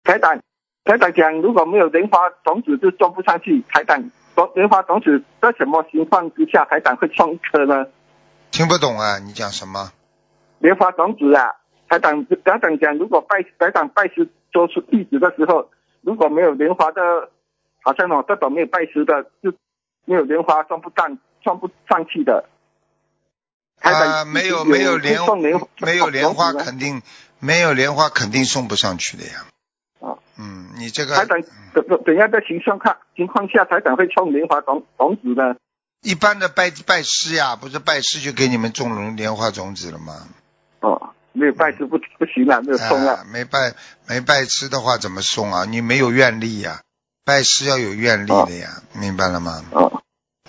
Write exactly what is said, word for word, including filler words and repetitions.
台长，台长讲，如果没有莲花种子就种不上去。台长，莲花种子在什么情况之下台长会种一颗呢？ 听不懂啊，你讲什么？ 莲花种子啊，台长台长讲，如果拜台长拜师做出弟子的时候，如果没有莲花的，好像哦这种没有拜师的，就没有莲花种不上种不上去的。台长、 啊，没有没有莲没有莲花肯定没有莲花肯定送不上去的呀。 啊， 嗯，你这个台长怎怎怎样的情况看情况下台长会种莲花种种子呢？ 一般的拜拜师呀，不是拜师就给你们种莲花种子了吗？ 哦，没有拜师不不行啊，没有送啊。 啊没拜没拜师的话怎么送啊？你没有愿力呀，拜师要有愿力的呀，哦、明白了吗？ 哦